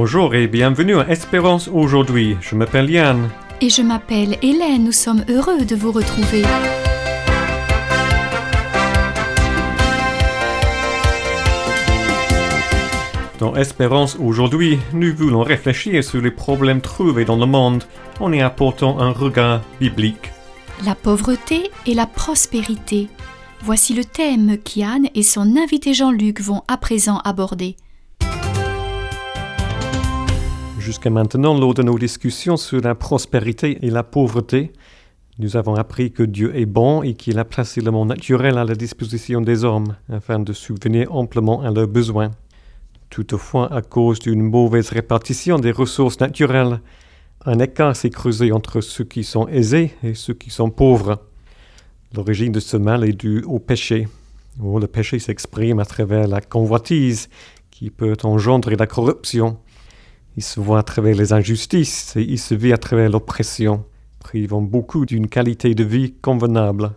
Bonjour et bienvenue à Espérance aujourd'hui. Je m'appelle Yann. Et je m'appelle Hélène, nous sommes heureux de vous retrouver. Dans Espérance aujourd'hui, nous voulons réfléchir sur les problèmes trouvés dans le monde en y apportant un regard biblique. La pauvreté et la prospérité. Voici le thème qu'Yann et son invité Jean-Luc vont à présent aborder. Jusqu'à maintenant, lors de nos discussions sur la prospérité et la pauvreté, nous avons appris que Dieu est bon et qu'il a placé le monde naturel à la disposition des hommes afin de subvenir amplement à leurs besoins. Toutefois, à cause d'une mauvaise répartition des ressources naturelles, un écart s'est creusé entre ceux qui sont aisés et ceux qui sont pauvres. L'origine de ce mal est due au péché. Le péché s'exprime à travers la convoitise qui peut engendrer la corruption. Il se voit à travers les injustices et il se vit à travers l'oppression, privant beaucoup d'une qualité de vie convenable.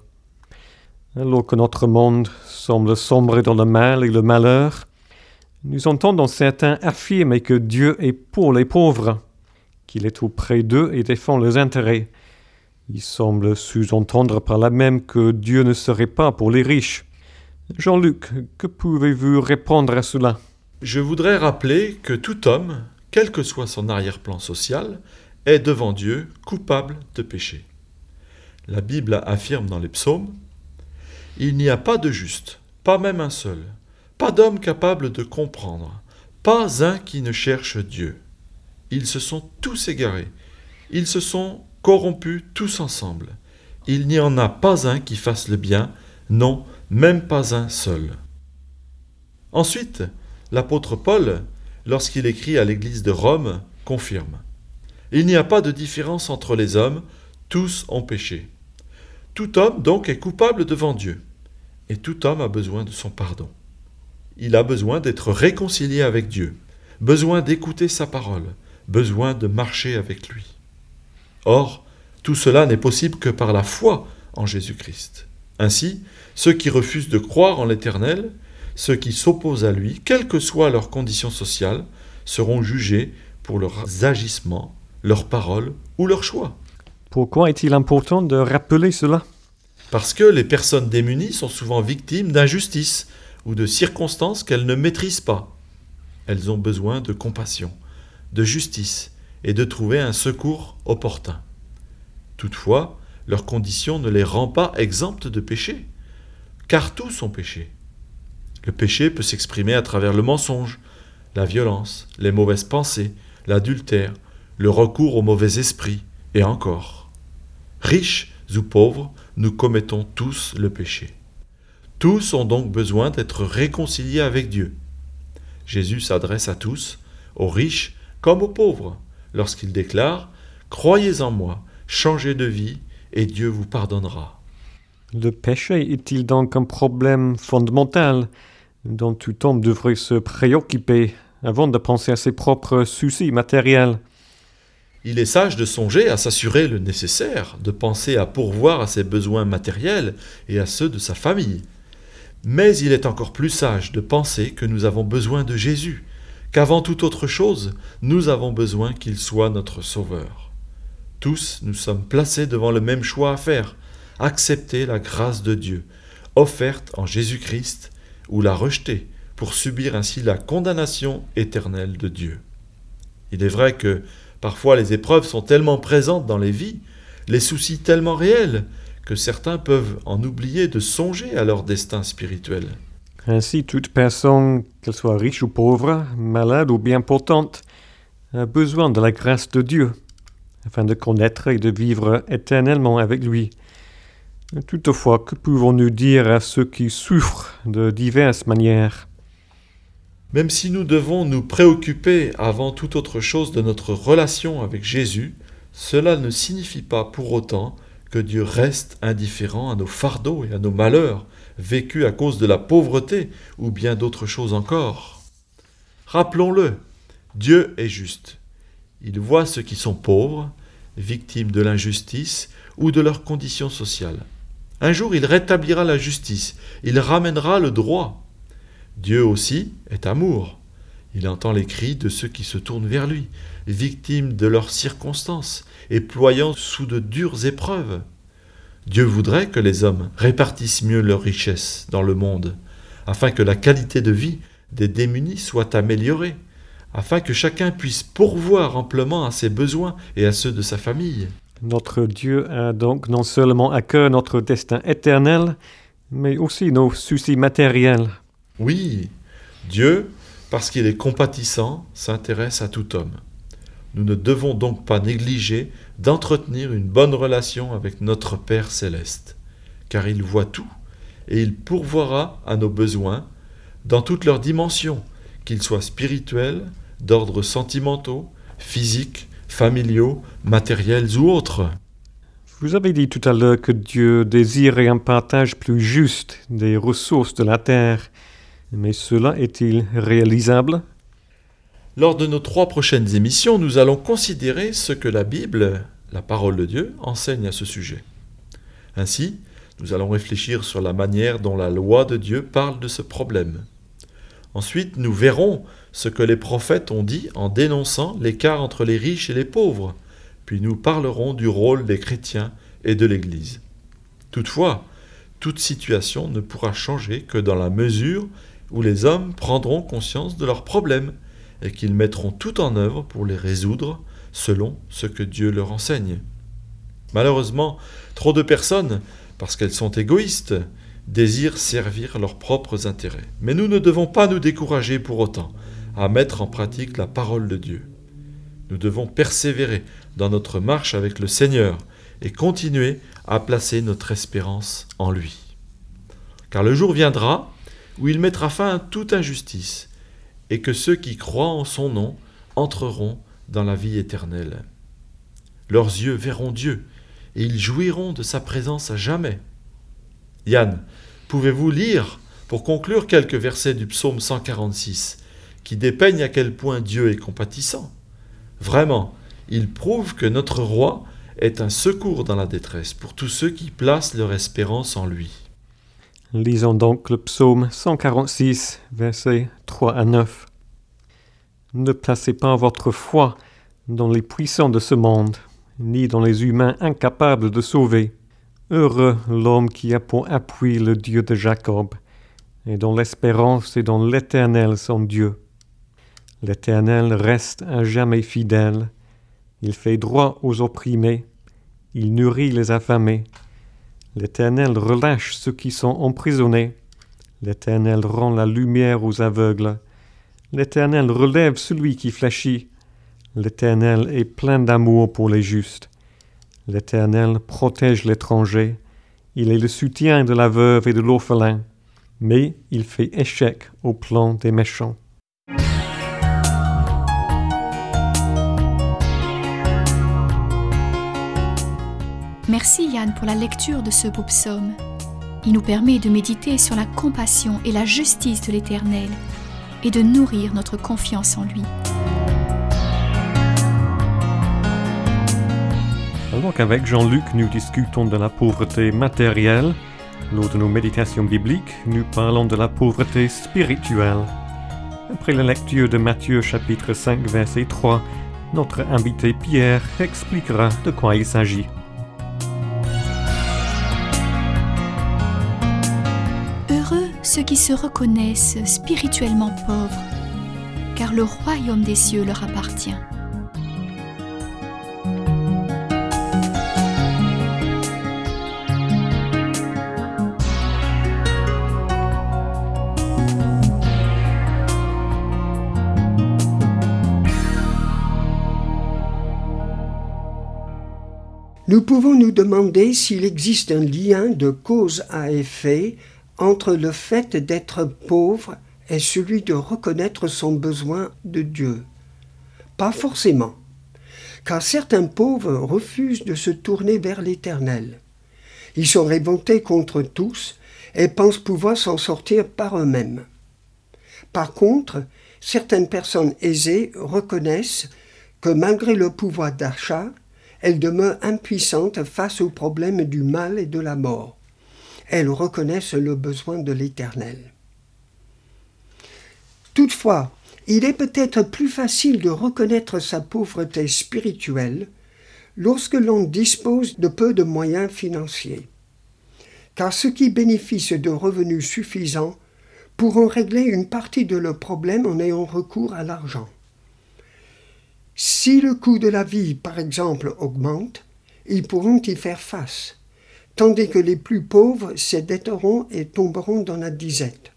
Alors que notre monde semble sombrer dans le mal et le malheur, nous entendons certains affirmer que Dieu est pour les pauvres, qu'il est auprès d'eux et défend leurs intérêts. Il semble sous-entendre par là même que Dieu ne serait pas pour les riches. Jean-Luc, que pouvez-vous répondre à cela ? Je voudrais rappeler que tout homme, quel que soit son arrière-plan social, est devant Dieu coupable de péché. La Bible affirme dans les psaumes « Il n'y a pas de juste, pas même un seul, pas d'homme capable de comprendre, pas un qui ne cherche Dieu. Ils se sont tous égarés, ils se sont corrompus tous ensemble. Il n'y en a pas un qui fasse le bien, non, même pas un seul. » Ensuite, l'apôtre Paul, lorsqu'il écrit à l'église de Rome, confirme « Il n'y a pas de différence entre les hommes, tous ont péché. Tout homme donc est coupable devant Dieu, et tout homme a besoin de son pardon. Il a besoin d'être réconcilié avec Dieu, besoin d'écouter sa parole, besoin de marcher avec lui. Or, tout cela n'est possible que par la foi en Jésus-Christ. Ainsi, ceux qui refusent de croire en l'Éternel, ceux qui s'opposent à lui, quelles que soient leurs conditions sociales, seront jugés pour leurs agissements, leurs paroles ou leurs choix. Pourquoi est-il important de rappeler cela ? Parce que les personnes démunies sont souvent victimes d'injustices ou de circonstances qu'elles ne maîtrisent pas. Elles ont besoin de compassion, de justice et de trouver un secours opportun. Toutefois, leur condition ne les rend pas exemptes de péché, car tous sont péchés. Le péché peut s'exprimer à travers le mensonge, la violence, les mauvaises pensées, l'adultère, le recours aux mauvais esprits, et encore. Riches ou pauvres, nous commettons tous le péché. Tous ont donc besoin d'être réconciliés avec Dieu. Jésus s'adresse à tous, aux riches comme aux pauvres, lorsqu'il déclare « Croyez en moi, changez de vie, et Dieu vous pardonnera. » Le péché est-il donc un problème fondamental dont tout homme devrait se préoccuper avant de penser à ses propres soucis matériels ? Il est sage de songer à s'assurer le nécessaire, de penser à pourvoir à ses besoins matériels et à ceux de sa famille. Mais il est encore plus sage de penser que nous avons besoin de Jésus, qu'avant toute autre chose, nous avons besoin qu'il soit notre Sauveur. Tous, nous sommes placés devant le même choix à faire, accepter la grâce de Dieu, offerte en Jésus-Christ, ou la rejeter, pour subir ainsi la condamnation éternelle de Dieu. Il est vrai que, parfois, les épreuves sont tellement présentes dans les vies, les soucis tellement réels, que certains peuvent en oublier de songer à leur destin spirituel. Ainsi, toute personne, qu'elle soit riche ou pauvre, malade ou bien portante, a besoin de la grâce de Dieu, afin de connaître et de vivre éternellement avec lui. Toutefois, que pouvons-nous dire à ceux qui souffrent de diverses manières ? Même si nous devons nous préoccuper avant toute autre chose de notre relation avec Jésus, cela ne signifie pas pour autant que Dieu reste indifférent à nos fardeaux et à nos malheurs, vécus à cause de la pauvreté ou bien d'autres choses encore. Rappelons-le, Dieu est juste. Il voit ceux qui sont pauvres, victimes de l'injustice ou de leurs conditions sociales. Un jour, il rétablira la justice, il ramènera le droit. Dieu aussi est amour. Il entend les cris de ceux qui se tournent vers lui, victimes de leurs circonstances et ployant sous de dures épreuves. Dieu voudrait que les hommes répartissent mieux leurs richesses dans le monde, afin que la qualité de vie des démunis soit améliorée, afin que chacun puisse pourvoir amplement à ses besoins et à ceux de sa famille. Notre Dieu a donc non seulement à cœur notre destin éternel, mais aussi nos soucis matériels. Oui, Dieu, parce qu'il est compatissant, s'intéresse à tout homme. Nous ne devons donc pas négliger d'entretenir une bonne relation avec notre Père céleste, car il voit tout et il pourvoira à nos besoins dans toutes leurs dimensions, qu'ils soient spirituels, d'ordre sentimentaux, physiques, familiaux, matériels ou autres. Vous avez dit tout à l'heure que Dieu désirait un partage plus juste des ressources de la terre, mais cela est-il réalisable ? Lors de nos 3 prochaines émissions, nous allons considérer ce que la Bible, la parole de Dieu, enseigne à ce sujet. Ainsi, nous allons réfléchir sur la manière dont la loi de Dieu parle de ce problème. Ensuite, nous verrons ce que les prophètes ont dit en dénonçant l'écart entre les riches et les pauvres. Puis nous parlerons du rôle des chrétiens et de l'Église. Toutefois, toute situation ne pourra changer que dans la mesure où les hommes prendront conscience de leurs problèmes et qu'ils mettront tout en œuvre pour les résoudre selon ce que Dieu leur enseigne. Malheureusement, trop de personnes, parce qu'elles sont égoïstes, désirent servir leurs propres intérêts. Mais nous ne devons pas nous décourager pour autant à mettre en pratique la parole de Dieu. Nous devons persévérer dans notre marche avec le Seigneur et continuer à placer notre espérance en lui. Car le jour viendra où il mettra fin à toute injustice et que ceux qui croient en son nom entreront dans la vie éternelle. Leurs yeux verront Dieu et ils jouiront de sa présence à jamais. Yann, pouvez-vous lire pour conclure quelques versets du psaume 146 qui dépeignent à quel point Dieu est compatissant ? Vraiment, il prouve que notre roi est un secours dans la détresse pour tous ceux qui placent leur espérance en lui. Lisons donc le psaume 146, versets 3 à 9. Ne placez pas votre foi dans les puissants de ce monde, ni dans les humains incapables de sauver. Heureux l'homme qui a pour appui le Dieu de Jacob, et dont l'espérance est dans l'Éternel son Dieu. L'Éternel reste à jamais fidèle. Il fait droit aux opprimés. Il nourrit les affamés. L'Éternel relâche ceux qui sont emprisonnés. L'Éternel rend la lumière aux aveugles. L'Éternel relève celui qui fléchit. L'Éternel est plein d'amour pour les justes. L'Éternel protège l'étranger. Il est le soutien de la veuve et de l'orphelin. Mais il fait échec au plan des méchants. Merci Yann pour la lecture de ce beau psaume. Il nous permet de méditer sur la compassion et la justice de l'Éternel et de nourrir notre confiance en lui. Alors qu'avec Jean-Luc, nous discutons de la pauvreté matérielle. Lors de nos méditations bibliques, nous parlons de la pauvreté spirituelle. Après la lecture de Matthieu chapitre 5, verset 3, notre invité Pierre expliquera de quoi il s'agit. Heureux ceux qui se reconnaissent spirituellement pauvres, car le royaume des cieux leur appartient. Nous pouvons nous demander s'il existe un lien de cause à effet entre le fait d'être pauvre et celui de reconnaître son besoin de Dieu. Pas forcément, car certains pauvres refusent de se tourner vers l'Éternel. Ils sont révoltés contre tous et pensent pouvoir s'en sortir par eux-mêmes. Par contre, certaines personnes aisées reconnaissent que malgré le pouvoir d'achat, elles demeurent impuissantes face aux problèmes du mal et de la mort. Elles reconnaissent le besoin de l'Éternel. Toutefois, Il est peut-être plus facile de reconnaître sa pauvreté spirituelle lorsque l'on dispose de peu de moyens financiers, car ceux qui bénéficient de revenus suffisants pourront régler une partie de leurs problèmes en ayant recours à l'argent. Si le coût de la vie, par exemple, augmente, ils pourront y faire face, tandis que les plus pauvres s'endetteront et tomberont dans la disette.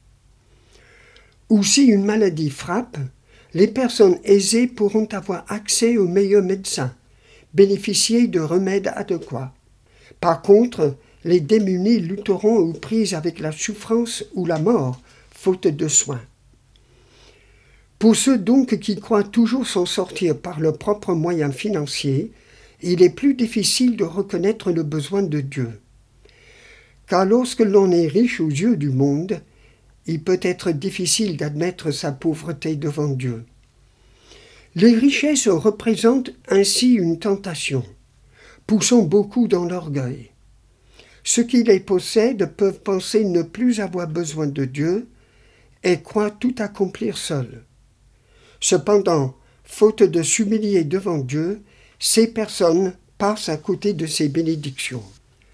Ou si une maladie frappe, les personnes aisées pourront avoir accès aux meilleurs médecins, bénéficier de remèdes adéquats. Par contre, les démunis lutteront aux prises avec la souffrance ou la mort, faute de soins. Pour ceux donc qui croient toujours s'en sortir par leurs propres moyens financiers, il est plus difficile de reconnaître le besoin de Dieu. Car lorsque l'on est riche aux yeux du monde, il peut être difficile d'admettre sa pauvreté devant Dieu. Les richesses représentent ainsi une tentation, poussant beaucoup dans l'orgueil. Ceux qui les possèdent peuvent penser ne plus avoir besoin de Dieu et croient tout accomplir seuls. Cependant, faute de s'humilier devant Dieu, ces personnes passent à côté de ses bénédictions.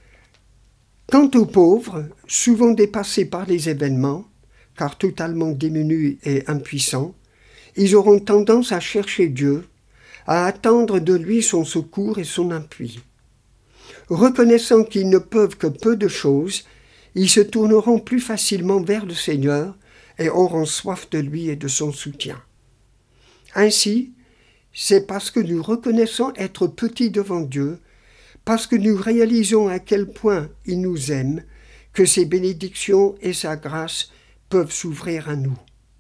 Quant aux pauvres, souvent dépassés par les événements, car totalement démunis et impuissants, ils auront tendance à chercher Dieu, à attendre de lui son secours et son appui. Reconnaissant qu'ils ne peuvent que peu de choses, ils se tourneront plus facilement vers le Seigneur et auront soif de lui et de son soutien. Ainsi, c'est parce que nous reconnaissons être petits devant Dieu, parce que nous réalisons à quel point il nous aime, que ses bénédictions et sa grâce peuvent s'ouvrir à nous.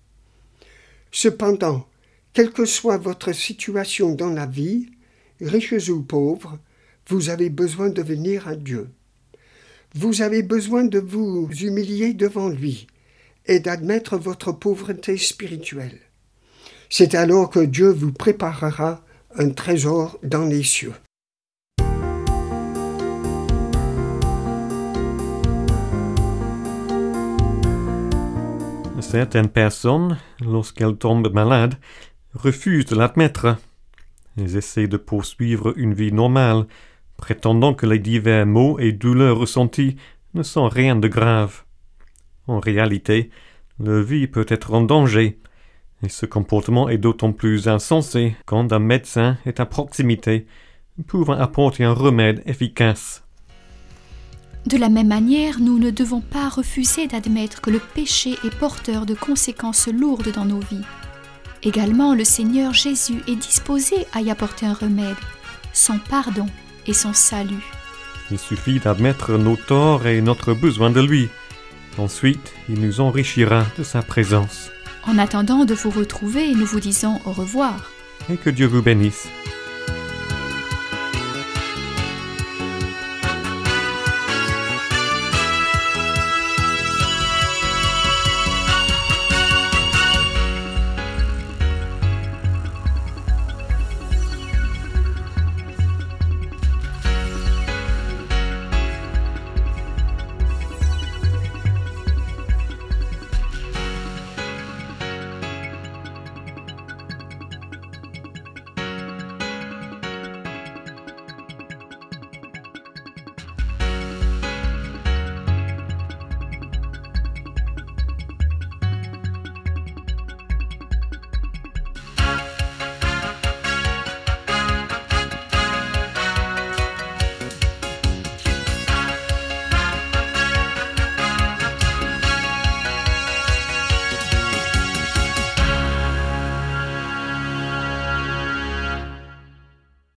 Cependant, quelle que soit votre situation dans la vie, riches ou pauvres, vous avez besoin de venir à Dieu. Vous avez besoin de vous humilier devant lui et d'admettre votre pauvreté spirituelle. C'est alors que Dieu vous préparera un trésor dans les cieux. Certaines personnes, lorsqu'elles tombent malades, refusent de l'admettre. Elles essaient de poursuivre une vie normale, prétendant que les divers maux et douleurs ressentis ne sont rien de grave. En réalité, leur vie peut être en danger, et ce comportement est d'autant plus insensé quand un médecin est à proximité, pouvant apporter un remède efficace. De la même manière, nous ne devons pas refuser d'admettre que le péché est porteur de conséquences lourdes dans nos vies. Également, le Seigneur Jésus est disposé à y apporter un remède, son pardon et son salut. Il suffit d'admettre nos torts et notre besoin de lui. Ensuite, il nous enrichira de sa présence. En attendant de vous retrouver, nous vous disons au revoir. Et que Dieu vous bénisse.